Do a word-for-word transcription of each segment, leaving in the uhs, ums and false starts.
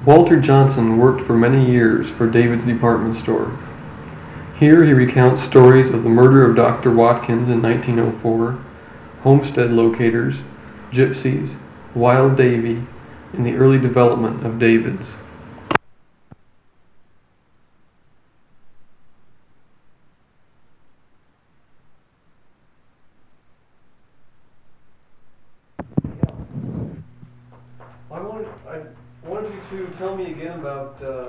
Walter Johnson worked for many years for David's department store. Here he recounts stories of the murder of Doctor Watkins in nineteen oh four, homestead locators, gypsies, Wild Davy, and the early development of David's. I wanted, I wanted you to tell me again about uh,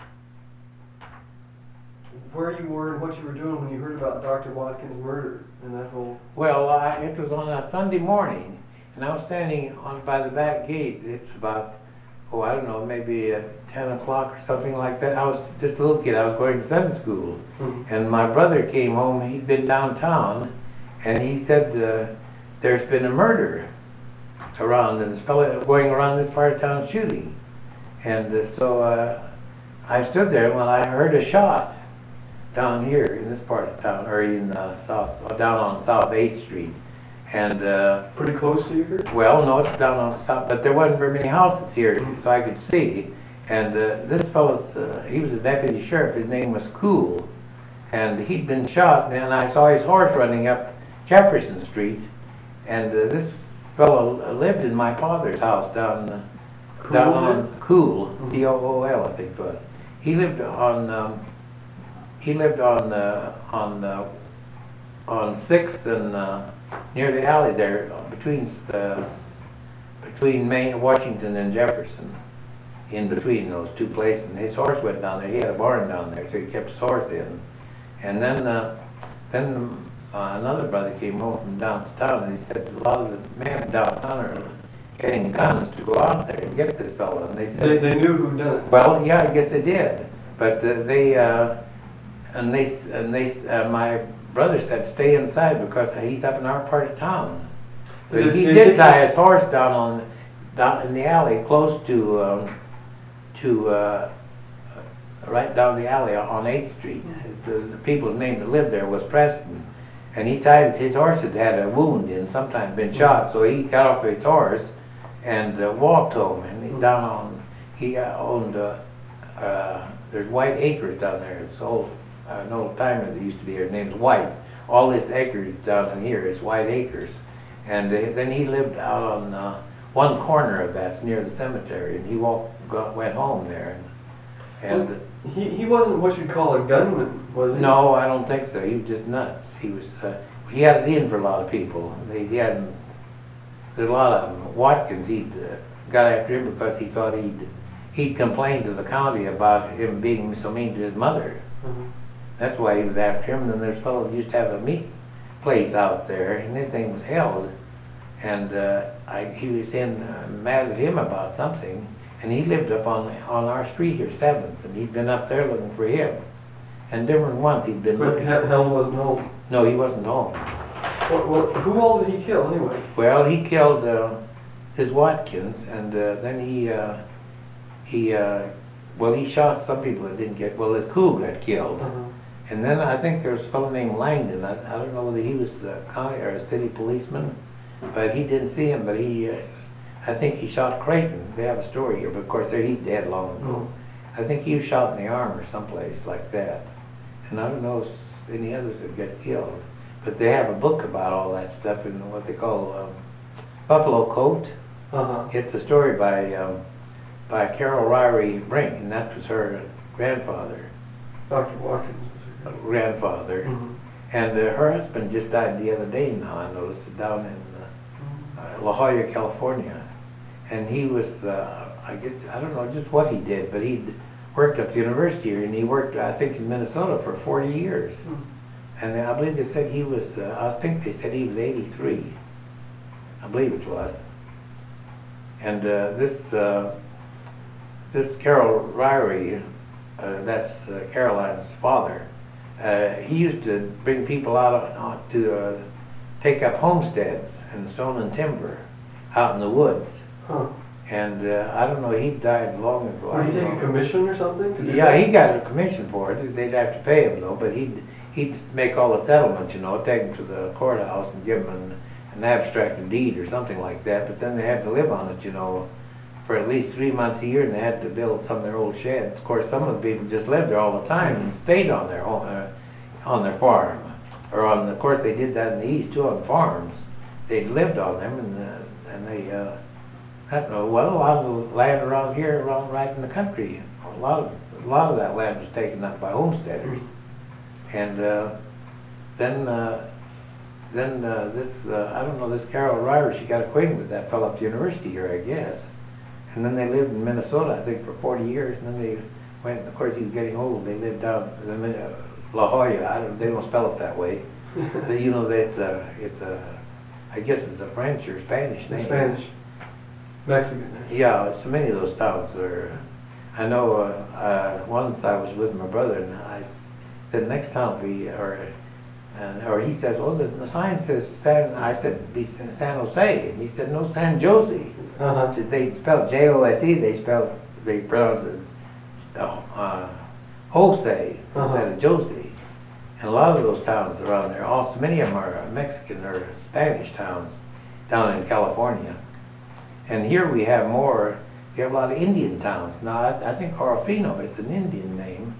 where you were and what you were doing when you heard about Doctor Watkins' murder and that whole... Well, I, it was on a Sunday morning, and I was standing on by the back gate. It's about, oh, I don't know, maybe uh, ten o'clock or something like that. I was just a little kid. I was going to Sunday school, mm-hmm. and my brother came home. He'd been downtown, and he said, uh, there's been a murder around, and this fellow going around this part of town shooting. And uh, so uh, I stood there when I heard a shot down here in this part of town, or in uh, south, down on South eighth Street. And uh, pretty close to you here? Well, no, it's down on South, but there wasn't very many houses here, so I could see. And uh, this fellow's, uh, he was a deputy sheriff. His name was Cool, and he'd been shot. And I saw his horse running up Jefferson Street, and uh, this fellow lived in my father's house down uh, Cool down on Cool, C O O L, I think it was. He lived on um, he lived on uh, on uh, on Sixth and uh, near the alley there, between uh, between Main, Washington, and Jefferson, in between those two places. And his horse went down there. He had a barn down there, so he kept his horse in. And then uh, then uh, another brother came home from downtown, and he said a lot of the men downtown are getting guns to go out there and get this fellow. And they said they, they knew who done it. Well, yeah, I guess they did, but uh, they uh, and they and they uh, my brother said stay inside because he's up in our part of town. But Did, he did, did did tie his horse down on down in the alley close to um, to uh, right down the alley on eighth Street. The, the people's name that lived there was Preston, and he tied his horse had had a wound and sometimes been shot, so he got off his horse and uh, walked home. And he down on he uh, owned uh, uh, there's White Acres down there. It's old. Uh, an old timer that used to be here. His name's White. All this acres down in here is White Acres. And uh, then he lived out on uh, one corner of that's near the cemetery, and he walked, got, went home there. And, and well, he he wasn't what you'd call a gunman, was he? No, I don't think so. He was just nuts. He was. Uh, he had it in for a lot of people. They, he had there's a lot of them. Watkins, he uh, got after him because he thought he'd he'd complained to the county about him being so mean to his mother. Mm-hmm. That's why he was after him. And then there's a fellow who used to have a meat place out there, and his name was Held. And uh, I, he was in uh, mad at him about something, and he lived up on on our street here, seventh, and he'd been up there looking for him. And different once he'd been but looking. But Held wasn't home. No, he wasn't home. Well, well, who all did he kill anyway? Well, he killed uh, his Watkins, and uh, then he uh, he uh, well he shot some people that didn't get. Well, his Cool got killed. Uh-huh. And then I think there was a fellow named Langdon. I, I don't know whether he was a county or a city policeman, but he didn't see him. But he, uh, I think he shot Creighton. They have a story here, but of course he's dead long ago. Mm. I think he was shot in the arm or someplace like that. And I don't know if any others that get killed. But they have a book about all that stuff in what they call um, Buffalo Coat. Uh-huh. It's a story by um, by Carol Ryrie Brink, and that was her grandfather. Doctor Watkins. Grandfather, mm-hmm. and uh, her husband just died the other day now, I noticed, down in uh, uh, La Jolla, California. And he was, uh, I guess, I don't know just what he did, but he'd worked up at the university here, and he worked, I think, in Minnesota for forty years. Mm-hmm. And I believe they said he was, uh, I think they said he was eighty-three. I believe it was. And uh, this, uh, this Carol Ryrie, uh, that's uh, Caroline's father, Uh, he used to bring people out uh, to uh, take up homesteads and stone and timber out in the woods. Huh. And uh, I don't know, he died long ago. Did he take a commission or something? To do yeah, that? he got a commission for it. They'd have to pay him though, but he'd he'd make all the settlements, you know, take them to the courthouse and give them an, an abstract of deed or something like that. But then they had to live on it, you know, for at least three months a year, and they had to build some of their old sheds. Of course, some of the people just lived there all the time and stayed on their home, uh, on their farm, or on. Of course, they did that in the east too on farms. They lived on them, and uh, and they. Uh, I don't know. Well, a lot of the land around here, around right in the country, a lot of a lot of that land was taken up by homesteaders, and uh, then. Uh, Then uh, this, uh, I don't know, this Carol Ryder, she got acquainted with that fellow at the university here, I guess. And then they lived in Minnesota, I think, for forty years. And then they went, of course, he was getting old. They lived down in uh, La Jolla. I don't, they don't spell it that way. They, you know, it's a, it's a, I guess it's a French or Spanish name. It's Spanish. Mexican. Yeah, so many of those towns are. I know uh, uh, once I was with my brother, and I said, next town will be, or And, or he says, oh, the, the sign says San, I said, it'd be San Jose. And he said, no, San Jose. Uh-huh. So they spelled J O S E, they spelled, they pronounced it uh, uh, Jose uh-huh. instead of Josie. And a lot of those towns around there, also many of them are Mexican or Spanish towns down in California. And here we have more, we have a lot of Indian towns. Now, I, I think Orofino is an Indian name.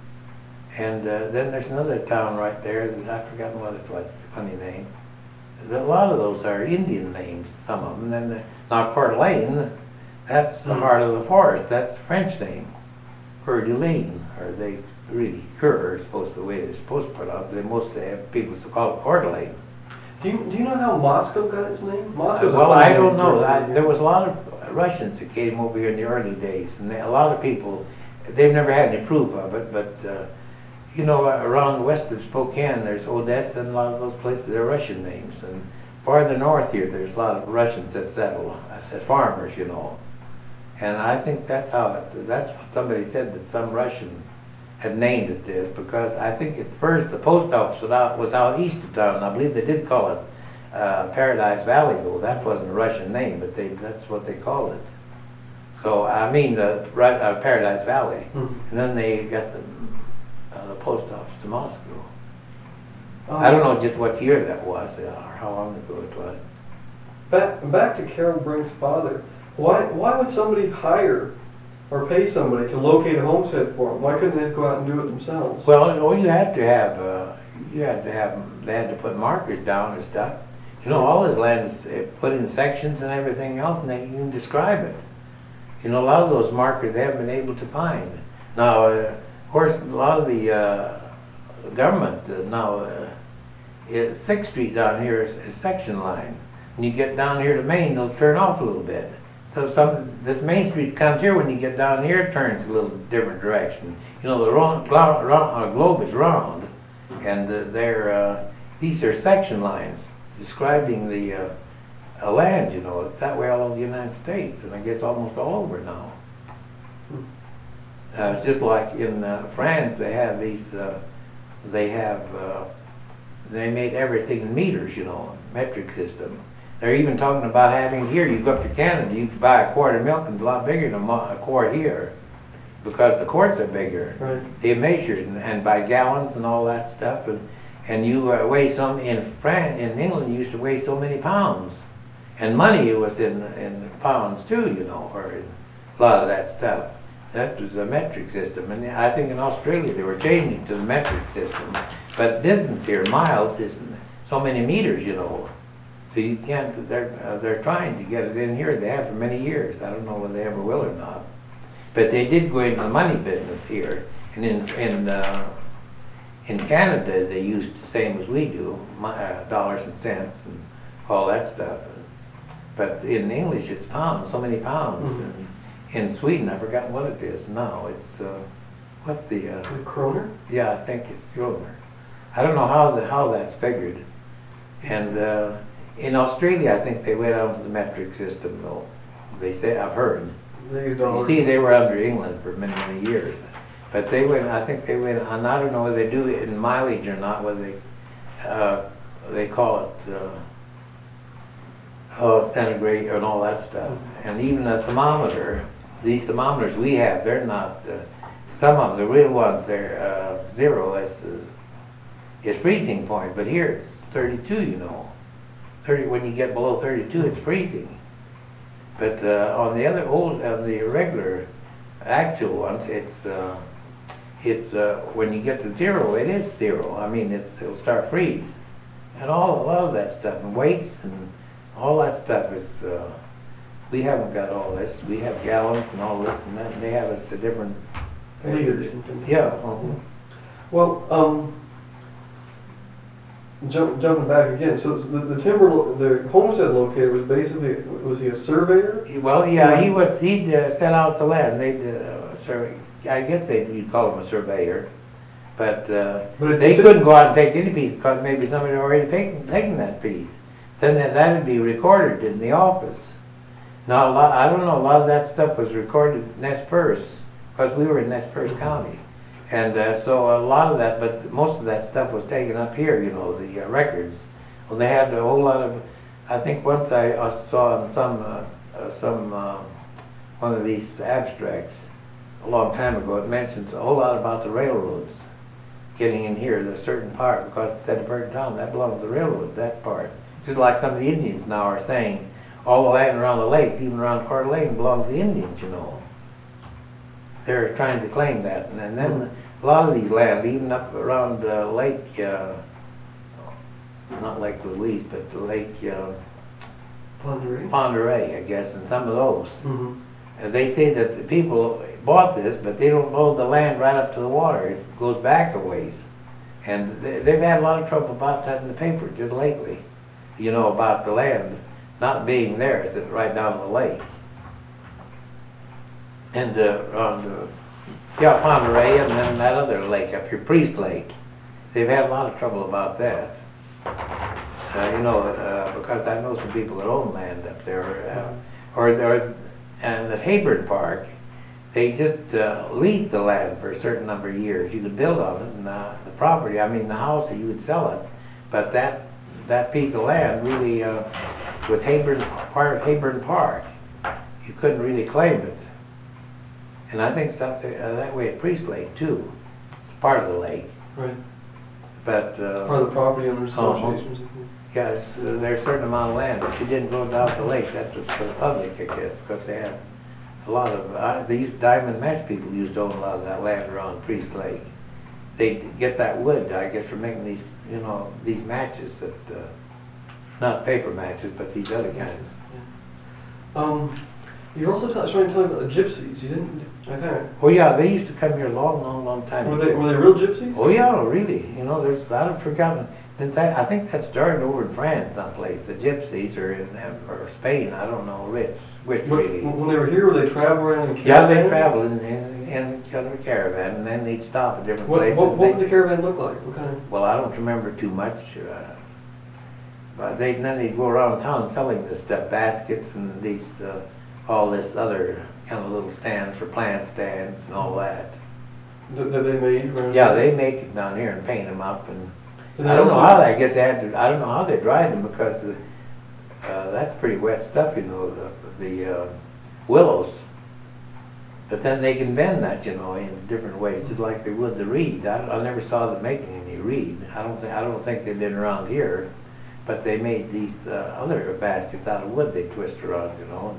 And uh, then there's another town right there that I've forgotten what it was, funny name. A lot of those are Indian names, some of them. And then the, now Coeur d'Alene, that's the heart of the forest. That's the French name, Coeur d'Alene, or they really Coeur is supposed to the way they're supposed to put it. They mostly have people to call it Coeur d'Alene. Do you, do you know how Moscow got its name? Moscow's Uh, well, a funny I name don't know. for I, India. there was a lot of Russians that came over here in the early days, and they, a lot of people, they've never had any proof of it, but uh, you know, around west of Spokane, there's Odessa and a lot of those places, they're Russian names. And farther north here, there's a lot of Russians that settle as farmers, you know. And I think that's how it, that's what somebody said, that some Russian had named it this, because I think at first the post office was out, was out east of town. I believe they did call it uh, Paradise Valley, though. That wasn't a Russian name, but they that's what they called it. So, I mean, the uh, Paradise Valley. Mhm. And then they got the Uh, the post office to Moscow. Um, I don't know just what year that was uh, or how long ago it was. Back, back to Carol Brink's father. Why why would somebody hire or pay somebody to locate a homestead for them? Why couldn't they just go out and do it themselves? Well, well you had to have uh, you had to have they had to put markers down and stuff. You know, all his land is uh, put in sections and everything else, and they can describe it. You know, a lot of those markers they haven't been able to find. Now. Uh, Of course, a lot of the uh, government uh, now, uh, is sixth Street down here is, is section line. When you get down here to Main, they'll turn off a little bit. So some this Main Street comes here. When you get down here, it turns a little different direction. You know, the round, glo- round, uh, globe is round, and uh, they're uh, these are section lines describing the uh, a land. You know, it's that way all over the United States, and I guess almost all over now. Uh, it's just like in uh, France, they have these, uh, they have, uh, they made everything in meters, you know, metric system. They're even talking about having here, you go up to Canada, you can buy a quart of milk and it's a lot bigger than a quart here, because the quarts are bigger. Right. They measured and, and by gallons and all that stuff, and and you uh, weigh some in France, in England, you used to weigh so many pounds, and money was in in pounds too, you know, or in a lot of that stuff. That was a metric system, and I think in Australia they were changing to the metric system. But distance here, miles, is so many meters, you know. So you can't. They're uh, they're trying to get it in here. They have for many years. I don't know whether they ever will or not. But they did go into the money business here, and in in uh, in Canada they used the same as we do, my, uh, dollars and cents and all that stuff. But in English it's pounds, so many pounds. Mm-hmm. And, in Sweden, I've forgotten what it is now. It's uh, what the uh, Is it kroner? yeah, I think it's kroner. I don't know how the how that's figured. And uh, in Australia, I think they went on to the metric system, though. They say I've heard. They use You dollars. see, they were under England for many many years, but they went. I think they went. And I don't know whether they do it in mileage or not. Whether they uh, they call it. Uh, Oh, centigrade and all that stuff, and even a thermometer. These thermometers we have, they're not. Uh, some of them, the real ones, they're uh, zero is is freezing point. But here it's thirty-two. You know, thirty. When you get below thirty-two, it's freezing. But uh, on the other old, on the regular, actual ones, it's uh, it's uh, when you get to zero, it is zero. I mean, it's it'll start freeze, and all a lot of that stuff, and weights and all that stuff is. Uh, we haven't got all this. We have gallons and all this, and that, they have it to different Liters and things. Yeah. Uh-huh. Well, um, jump, jumping back again, so it's the, the timber, lo- the homestead locator was basically, was he a surveyor? Well, yeah, he was. He'd uh, set out the land. They'd uh, survey. I guess they you'd call him a surveyor, but, uh, But it- they it- couldn't go out and take any piece because maybe somebody had already taken taken that piece. Then that that'd be recorded in the office. Now, a lot, I don't know. A lot of that stuff was recorded in Nez Perce because we were in Nez Perce County, and uh, so a lot of that, but most of that stuff was taken up here. You know, the uh, records. Well, they had a whole lot of. I think once I uh, saw in some uh, uh, some uh, one of these abstracts a long time ago. It mentions a whole lot about the railroads getting in here, the certain part, because it said in Burton Town that belonged to the railroad. That part, just like some of the Indians now are saying, all the land around the lakes, even around Coeur d'Alene, belongs to the Indians. You know, they're trying to claim that, and, and then a lot of these land, even up around uh, Lake. Uh, Not Lake Louise, but the Lake uh, Pend Oreille? Pend Oreille, I guess, and some of those. Mm-hmm. And they say that the people bought this, but they don't know the land right up to the water. It goes back a ways. And they, they've had a lot of trouble about that in the paper just lately. You know, about the land not being there, it's right down the lake. And uh, on the, yeah, Pend Oreille, and then that other lake up here, Priest Lake. They've had a lot of trouble about that. Uh, you know, uh, because I know some people that own land up there, uh, or, or and at Hayburn Park, they just uh, lease the land for a certain number of years. You could build on it, and uh, the property, I mean the house, you would sell it, but that that piece of land really uh, was Hayburn, part of Hayburn Park. You couldn't really claim it, and I think something uh, that way at Priest Lake too. It's part of the lake, Right. but uh, Part of the property owners Uh-huh. associations. yes, uh, there's a certain amount of land. If you didn't go down the lake, that was for the public, I guess, because they had a lot of, uh, they used, Diamond Mesh people used to own a lot of that land around Priest Lake. They'd get that wood, I guess, for making these, you know, these matches that, uh, not paper matches, but these other kinds. Um, you also t- started telling about the gypsies. You didn't. I kind of. Oh yeah, they used to come here a long, long, long time Were ago. they were they real gypsies? Oh yeah, really. You know, there's, I've forgotten. Didn't that, I think that started over in France someplace, the gypsies, or in, or Spain, I don't know which, which When, really. when they were here, were they travel around in Yeah, they caravans? traveled in, in, in kind of a caravan, and then they'd stop at different What, places. what, what They- did the caravan look like? What kind of? Well, I don't remember too much, uh, but they, then they'd go around town selling this stuff, baskets and these, uh, all this other kind of little stands for plant stands and all that. That, that they made? around Yeah, here? they make it down here and paint them up, and Did I they don't know also- how, they- I guess they had to, I don't know how they dried them, because the, uh, that's pretty wet stuff, you know, the, the uh, willows. But then they can bend that, you know, in different ways, just like they would the reed. I, I never saw them making any reed. I don't think, I don't think they did around here, but they made these uh, other baskets out of wood they twist around, you know.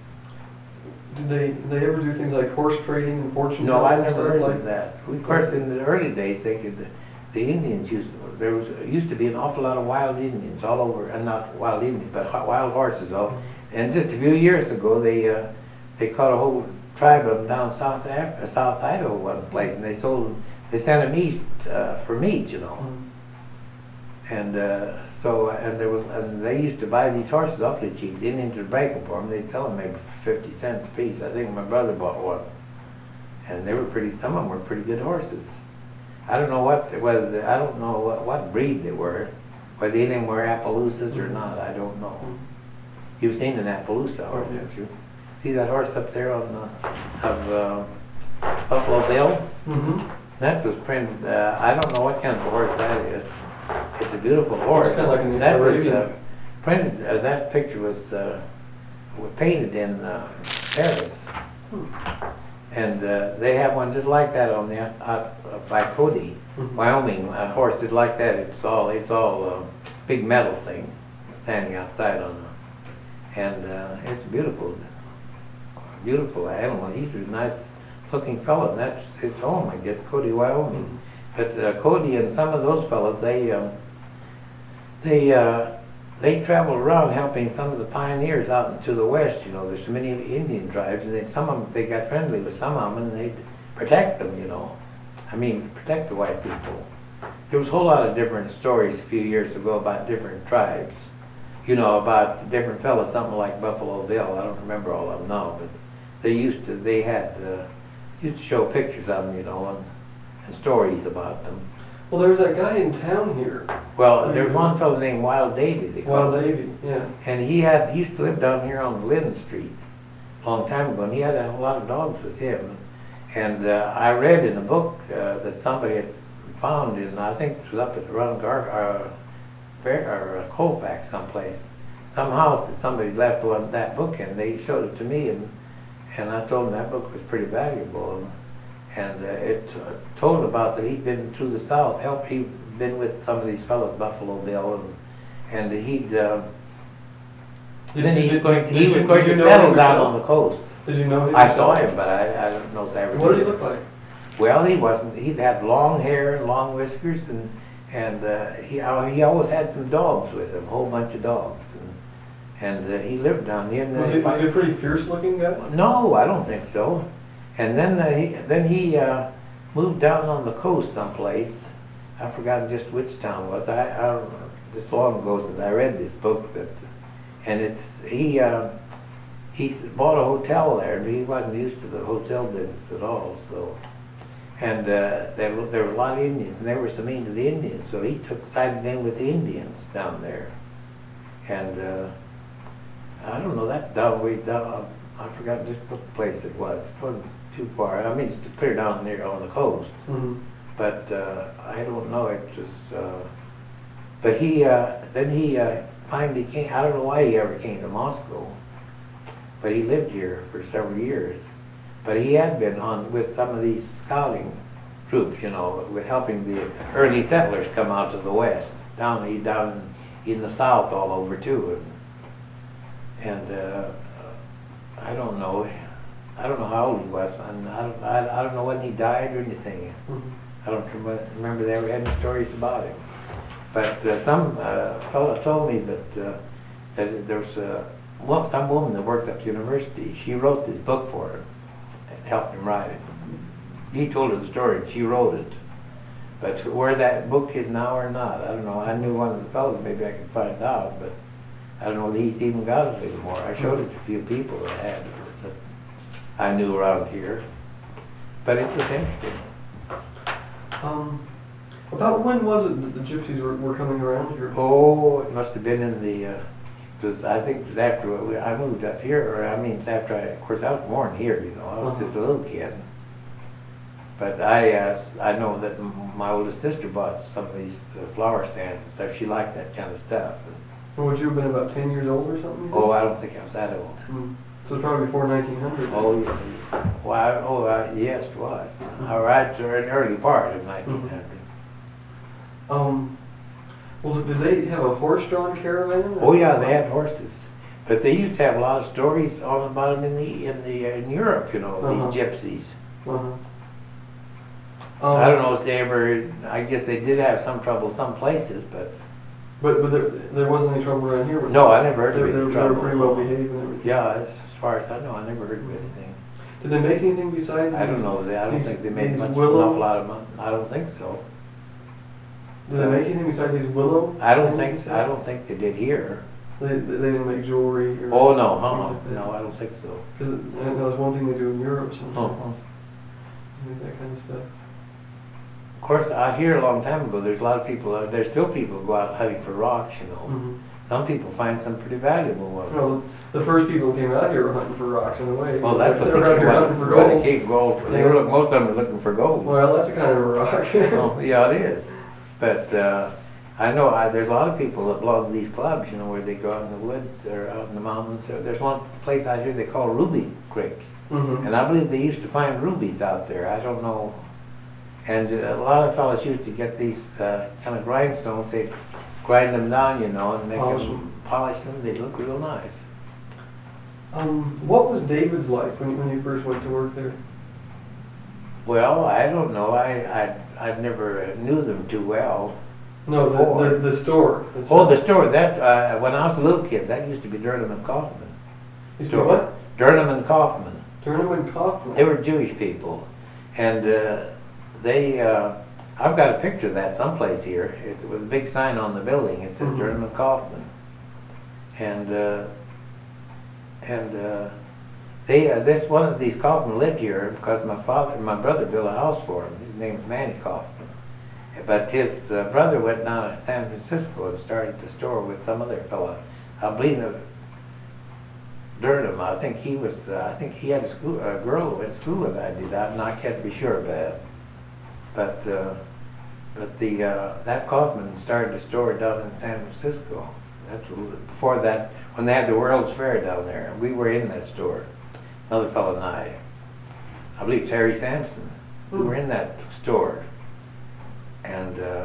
Did they did they ever do things like horse trading and fortune No, I telling and never stuff heard like of that. Of course, in the early days, they could, the Indians used, there was, used to be an awful lot of wild Indians all over, and not wild Indians, but ho- wild horses all. And just a few years ago, they, uh, they caught a whole tribe of them down South Af- uh, South Idaho one place, and they sold them, they sent them east, uh, for meat, you know. Mm. And, uh, so, and there was, and they used to buy these horses awfully cheap. The Indians would break them for them. They'd sell them maybe for fifty cents a piece. I think my brother bought one. And they were pretty, some of them were pretty good horses. I don't know what, whether, the, I don't know what, what breed they were, whether any of them were Appaloosas or not, I don't know. You've seen an Appaloosa horse, Yes. haven't you? See that horse up there on the, of, uh, Buffalo Bill? Mm-hmm. That was printed, uh, I don't know what kind of a horse that is. It's a beautiful horse. kinda like an That was, Arabian. uh, printed, uh, that picture was, uh, was painted in, uh, Paris. And, uh, they have one just like that on the, out, out uh, by Cody, Mhm. Wyoming, a horse just like that. It's all, it's all, uh, big metal thing standing outside on and uh, it's beautiful, beautiful animal. He's a nice looking fellow, and that's his home, I guess, Cody, Wyoming. But uh, Cody and some of those fellows, they um, they uh, they travel around helping some of the pioneers out into the west. You know, there's so many Indian tribes, and then some of them, they got friendly with some of them, and they'd protect them. You know, I mean, protect the white people. There was a whole lot of different stories a few years ago about different tribes. You know, about different fellas, something like Buffalo Bill. I don't remember all of them now, but they used to. They had uh, used to show pictures of them, you know, and, and stories about them. Well, there's that guy in town here. Well, there's one fellow named Wild Davy. They Wild called him. Davy, yeah. And he had he used to live down here on Lynn Street a long time ago, and he had a lot of dogs with him. And uh, I read in a book uh, that somebody had found in, I think it was up at around Gar uh, Fair, or uh, Colfax someplace, some house that somebody left one that book in. They showed it to me, and and I told them that book was pretty valuable. And, and uh, it uh, told about that he'd been through the South, helped. He'd been with some of these fellows, Buffalo Bill, and and he'd. Uh, Did, then he did, was going, did he you, was going did to you know settle him down yourself? on the coast. Did you know him? I saw yourself? him, but I, I don't know if I ever. What did he did. look like? Well, he wasn't. He'd had long hair and long whiskers, and and uh, he uh, he always had some dogs with him, a whole bunch of dogs, and and uh, he lived down here. Was he, was he a pretty fierce-looking guy? No, I don't think so. And then uh, he then he uh, moved down on the coast someplace. I forgot just which town it was. I, I don't know. Just long ago since I read this book that, and it's he. Uh, He bought a hotel there, but he wasn't used to the hotel business at all. So, and uh, there, there were a lot of Indians, and they were so mean to the Indians. So he took sided in with the Indians down there, and uh, I don't know. That's down way down. I forgot just what place it was. It wasn't too far. I mean, it's clear down there on the coast. Mm-hmm. But uh, I don't know. It just. Uh, but he uh, then he uh, finally came. I don't know why he ever came to Moscow. But he lived here for several years. But he had been on with some of these scouting troops, you know, with helping the early settlers come out to the west, down he down in the south all over too. And, and uh, I don't know, I don't know how old he was, and I don't, I, I don't know when he died or anything. Mm-hmm. I don't remember they ever had any stories about him. But uh, some uh, fellow told me that uh, that there was a. Well, some woman that worked at the university, she wrote this book for him and helped him write it. He told her the story and she wrote it. But where that book is now or not, I don't know. I knew one of the fellows, maybe I could find out, but I don't know that he's even got it anymore. I showed it to a few people that had it, that I knew around here. But it was interesting. Um, about when was it that the gypsies were, were coming around here? Oh, it must have been in the... Uh, Because I think it was after we, I moved up here, or I mean, it's after I, of course, I was born here, you know, I was just a little kid. But I, uh, I know that m my oldest sister bought some of these uh, flower stands and stuff. She liked that kind of stuff. And, Well, would you have been about ten years old or something? oh, I don't think I was that old. Mm. So it's probably before nineteen hundred. Oh, yeah. Well, I, oh, uh, yes, it was. Mm-hmm. All right, or an early part of nineteen hundred. Mm-hmm. Um. Well, did they have a horse-drawn caravan? Oh yeah, they had horses, but they used to have a lot of stories all about them in the in the uh, in Europe. You know, uh-huh. These gypsies. Uh-huh. Um, I don't know if they ever. I guess they did have some trouble some places, but. But but there there wasn't any trouble around here. No, I never heard they, of any they, trouble. They were pretty well behaved and everything. Yeah, as far as I know, I never heard of anything. Did they make anything besides? I these, don't know. They, I don't these, think they made much, an willow? awful lot of money. I don't think so. Did they make anything besides these willow? I don't think. So. I don't think they did here. They they didn't make jewelry. Or oh no, huh? Like No, I don't think so. Because that was one thing they do in Europe. Sometimes. Uh-huh. Make that kind of stuff. Of course, out here a long time ago, there's a lot of people. Uh, there's still people who go out hunting for rocks. You know, Mm-hmm. some people find some pretty valuable ones. Well, the first people who came out here were hunting for rocks in a way. Well, that's they what were they out came here out hunting for well, gold. they came gold. They were, most of them were looking for gold. Well, that's a kind of a rock. Oh, yeah, it is. But uh, I know I, there's a lot of people that belong to these clubs, you know, where they go out in the woods or out in the mountains. Or there's one place out here they call Ruby Creek. Mm-hmm. And I believe they used to find rubies out there. I don't know. And uh, a lot of fellas used to get these uh, kind of grindstones. They'd grind them down, you know, and make Polish them, them. polish them. They'd look real nice. Um, what was David's life when you, when you first went to work there? Well, I don't know. I I I never knew them too well. No, before. the, the the store. Oh, the store. That uh, when I was a little kid, that used to be Durham and Kaufman. Used to be what? Durham and Kaufman. Durham and Kaufman. They were Jewish people, and uh, they. Uh, I've got a picture of that someplace here. It's with a big sign on the building. It says Mhm. Durham and Kaufman, and uh, and uh, they. Uh, this one of these Kaufman lived here because my father, my brother built a house for him. His name was Manny Kaufman, but his uh, brother went down to San Francisco and started the store with some other fellow. I believe it was Durham. I think he was. Uh, I think he had a school, a girl who went to school with that. Did I? I can't be sure of that, but. Uh, But the uh, that Kaufman started a store down in San Francisco. That's before that, when they had the World's Fair down there. We were in that store. Another fellow and I. I believe Terry Sampson. We were in that store, and uh,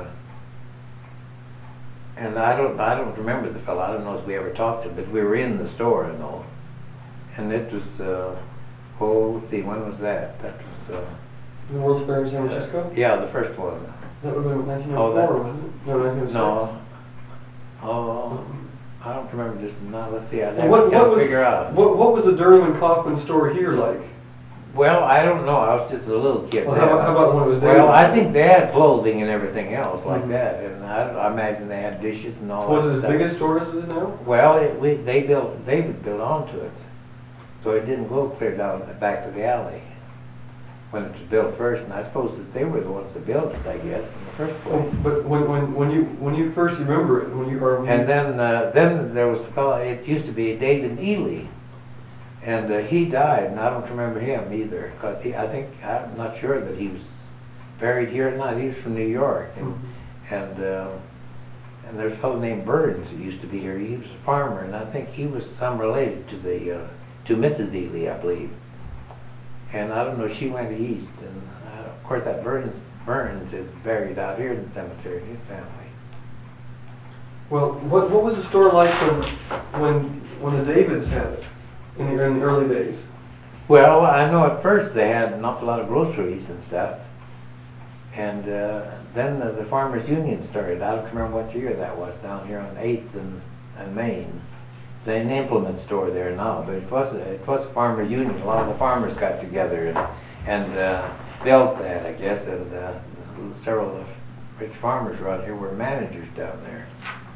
and I don't I don't remember the fellow. I don't know if we ever talked to him, but we were in the store and all. And it was uh, oh, let's see, when was that? That was uh, The World's Fair in San Francisco? Uh, yeah, the first one. That would have been nineteen Oh, oh that- four, wasn't it? No, nineteen oh six. No. Oh, I don't remember just now. Let's see. I'd Well, have what, to what kind of was, figure out. What, what was the Durham and Kaufman store here like? Well, I don't know. I was just a little kid. Well, then. how, about- how about when it was Well, David's? I think they had clothing and everything else like Mhm. that, and I, I imagine they had dishes and all Was that it as stuff. big a store as it is now? Well, it, we they built David built onto it, so it didn't go clear down back to the alley when it was built first. And I suppose that they were the ones that built it, I guess, in the first place. But when, when, when you when you first remember it, when you or when And you, then uh, then there was a fellow. It used to be David Ely, and uh, he died, and I don't remember him either, because he. I think I'm not sure that he was buried here or not. He was from New York, and Mhm. and uh, and there's a fellow named Burns who used to be here. He was a farmer, and I think he was some related to the uh, to Missus Ely, I believe. And I don't know. She went east, and uh, of course that Burns Burns is buried out here in the cemetery. His family. well, what what was the store like when when when the Davids had it in the, in the early days? Well, I know at first they had an awful lot of groceries and stuff, and uh, then the, the Farmers Union started. I don't remember what year that was, down here on eighth and, and Main. It's an implement store there now, but it was a, it was a Farmers Union. A lot of the farmers got together and and uh, built that, I guess, and uh, several of the rich farmers around here were managers down there.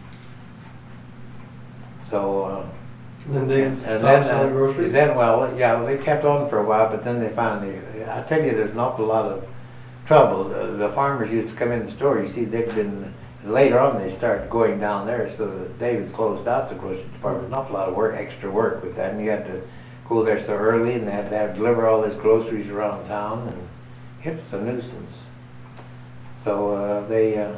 So. Uh, And then Davids and stopped then, selling uh, groceries? Then, well, yeah, well, they kept on for a while, but then they finally, I tell you, there's an awful lot of trouble. The, the farmers used to come in the store. You see, they've been, later on, they started going down there, so that David's closed out the grocery department. An awful lot of work, extra work with that, and you had to go there so early, and they had to have, deliver all these groceries around town, and it was a nuisance. So uh, they, uh,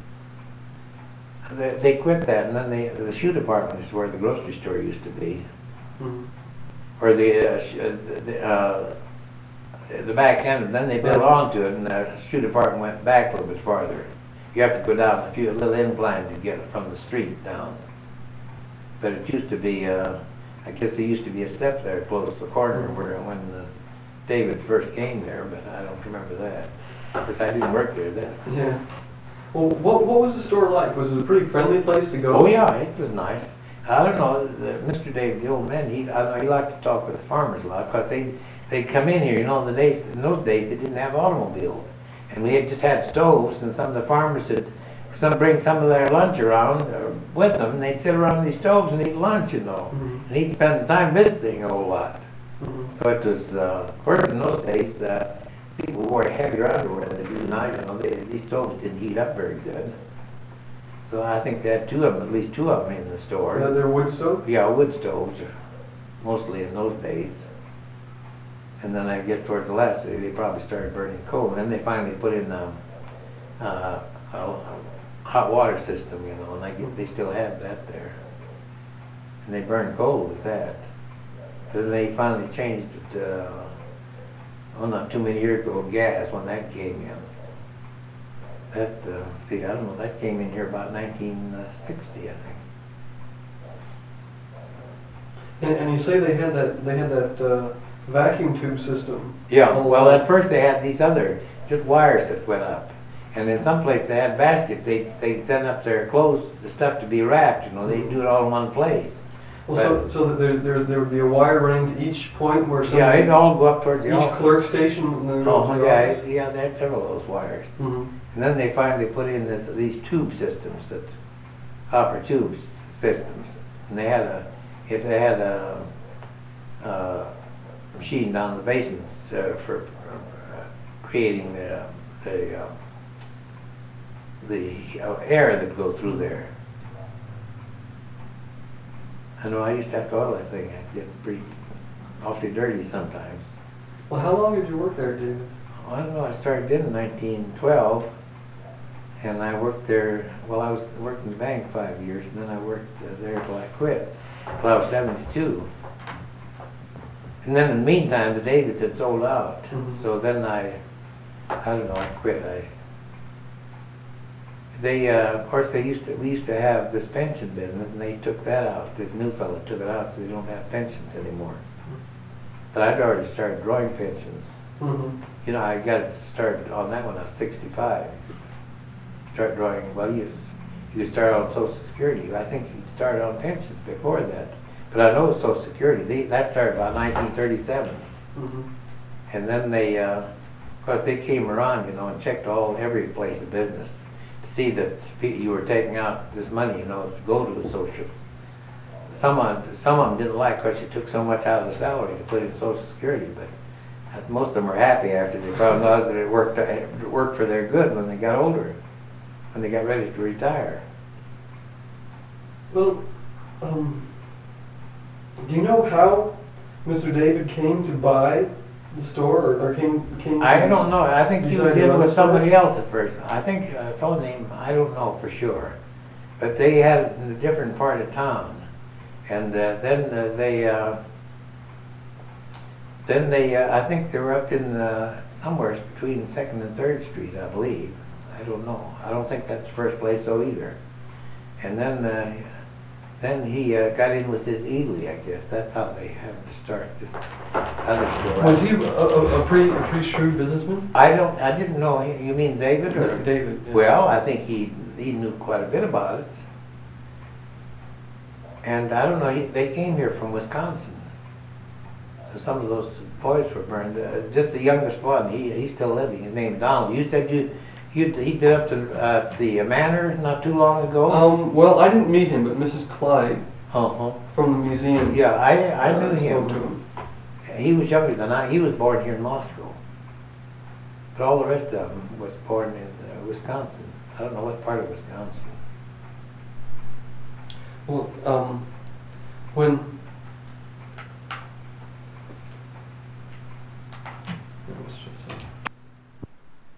they they quit that, and then they, the shoe department is where the grocery store used to be. Mhm. Or the, uh, sh- uh, the, uh, the back end, then they built onto it, and the shoe department went back a little bit farther. You have to go down a few, a little incline to get from the street down. But it used to be, uh, I guess there used to be a step there close to the corner where, when uh, David first came there, but I don't remember that. Because I didn't work there then. Yeah. Well, what what was the store like? Was it a pretty friendly place to go? Oh yeah, it was nice. I don't know, the, Mister Dave, the old man, he, I know he liked to talk with the farmers a lot, because they, they'd come in here, you know, in the days, in those days, they didn't have automobiles. And we had just had stoves, and some of the farmers would some bring some of their lunch around uh, with them, and they'd sit around these stoves and eat lunch, you know. Mhm. And he'd spend time visiting a whole lot. Mhm. So it was, uh, of course, in those days, uh, people wore heavier underwear than they do now, you know, they, these stoves didn't heat up very good. So I think they had two of them, at least two of them in the store. Yeah, they're wood stove? Yeah, wood stoves, mostly in those days. And then I guess towards the last, they they probably started burning coal. And then they finally put in um, uh, a, a hot water system, you know, and I guess they still have that there. And they burn coal with that. But then they finally changed it, uh, oh, not too many years ago, gas, when that came in. That, uh, let's see, I don't know, that came in here about nineteen sixty, I think. And, and you say they had that they had that uh, vacuum tube system. Yeah, all well, along. at first they had these other, just wires that went up. And in some place they had baskets, they'd, they'd send up their clothes, the stuff to be wrapped, you know, they'd do it all in one place. Well, so, so that there, there, there would be a wire running to each point where some Yeah, it'd all go up towards the each office. clerk station and then go Oh, to the yeah, office. it- yeah, they had several of those wires. Mm-hmm. And then they finally put in this, these tube systems, that copper tube s- systems. And they had a, if they had a, uh machine down in the basement uh, for uh, creating the, the, uh, the uh, air that would go through there. I know I used to have to oil that thing. It gets pretty awfully dirty sometimes. Well, how long did you work there, David? I don't know, I started in nineteen twelve, and I worked there, well, I was working in the bank five years, and then I worked uh, there till I quit, till I was seventy-two. And then in the meantime, the Davids had sold out, Mhm. so then I, I don't know, I quit. I, they, uh, of course, they used to, we used to have this pension business, and they took that out. This new fellow took it out, so they don't have pensions anymore. But I'd already started drawing pensions. Mm-hmm. You know, I got started on that when I was sixty-five. Start drawing, well, you, you start on Social Security. I think you started on pensions before that. But I know Social Security, they, that started about nineteen thirty-seven. Mm-hmm. And then they, uh, of course, they came around, you know, and checked all, every place of business to see that pe- you were taking out this money, you know, to go to a social. Some of, some of them didn't like, because you took so much out of the salary to put in Social Security, but uh, most of them were happy after they found out that it worked, it worked for their good when they got older, when they got ready to retire. Well, um, do you know how Mister David came to buy the store, or, or came came? To I don't know, I think he decide was to in run with the store? somebody else at first. I think a fellow named, I don't know for sure, but they had it in a different part of town. And uh, then uh, they, uh, then they, uh, I think they were up in the, somewhere between Second and Third Street, I believe. I don't know. I don't think that's the first place though either. And then, uh, then he uh, got in with his Ely, I guess. That's how they happened to start this other store. Was he a, a, a pretty a pretty shrewd businessman? I don't, I didn't know. You mean David or? David. Yeah. Well, I think he he knew quite a bit about it. And I don't know, he, they came here from Wisconsin. So some of those boys were burned. Uh, just the youngest one, he he's still living. His name's Donald. You said you you he'd been up to uh, the manor not too long ago. Um. Well, I didn't meet him, but Missus Clyde Uh-huh. from the museum. Yeah, I I uh, knew spoke him. to him. He was younger than I. He was born here in Moscow. But all the rest of them was born in uh, Wisconsin. I don't know what part of Wisconsin. Well, um, when